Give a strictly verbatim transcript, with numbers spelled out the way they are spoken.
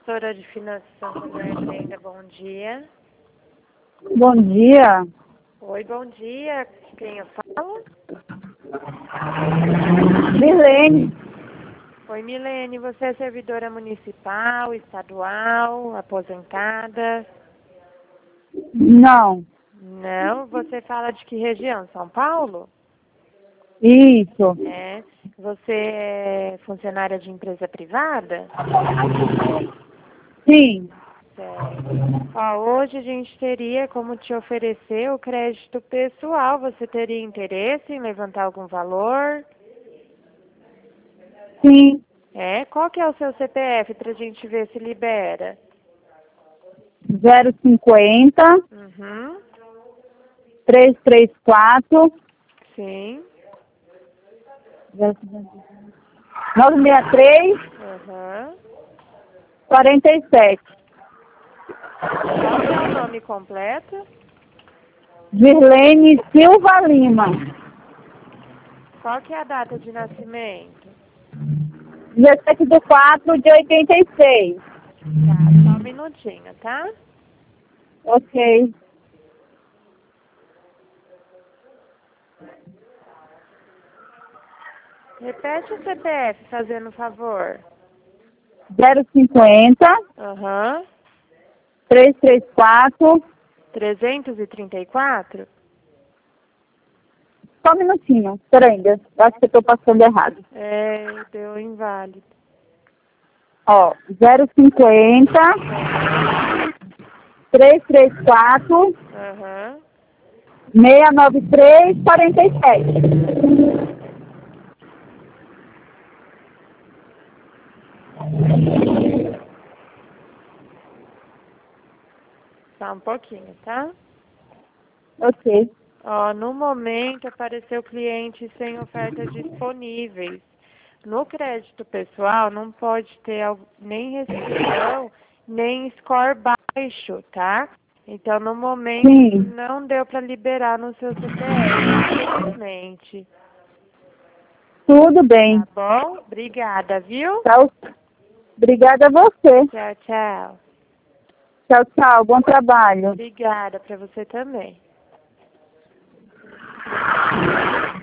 Consultora de Finanças Santander Brenda, bom dia. Bom dia. Oi, bom dia. Quem eu falo? Milene. Oi, Milene. Você é servidora municipal, estadual, aposentada? Não. Não. Você fala de que região? São Paulo? Isso. É. Você é funcionária de empresa privada? Sim. Certo. Ó, hoje a gente teria como te oferecer o crédito pessoal. Você teria interesse em levantar algum valor? Sim. É? Qual que é o seu C P F para a gente ver se libera? zero cinquenta, Uhum. trezentos e trinta e quatro, Sim. novecentos e sessenta e três, Uhum. quarenta e sete. Qual que é o nome completo? Virlene Silva Lima. Qual que é a data de nascimento? dezessete de quatro de oitenta e seis. Tá, só um minutinho, tá? Ok. Repete o C P F, fazendo um favor. zero cinquenta, Aham. trezentos e trinta e quatro. trezentos e trinta e quatro? Só um minutinho. Peraí, ainda. Acho que eu estou passando errado. É, deu inválido. Ó, zero cinquenta, trezentos e trinta e quatro, Aham. seiscentos e noventa e três, quarenta e sete. Só um pouquinho, tá? Ok. Ó, no momento apareceu cliente sem ofertas disponíveis. No crédito pessoal não pode ter al- nem restrição, nem score baixo, tá? Então, no momento, Sim. não deu para liberar no seu C P F, infelizmente. Tudo bem. Tá bom? Obrigada, viu? Tchau. Obrigada a você. Tchau, tchau. Tchau, tchau. Bom trabalho. Obrigada para você também.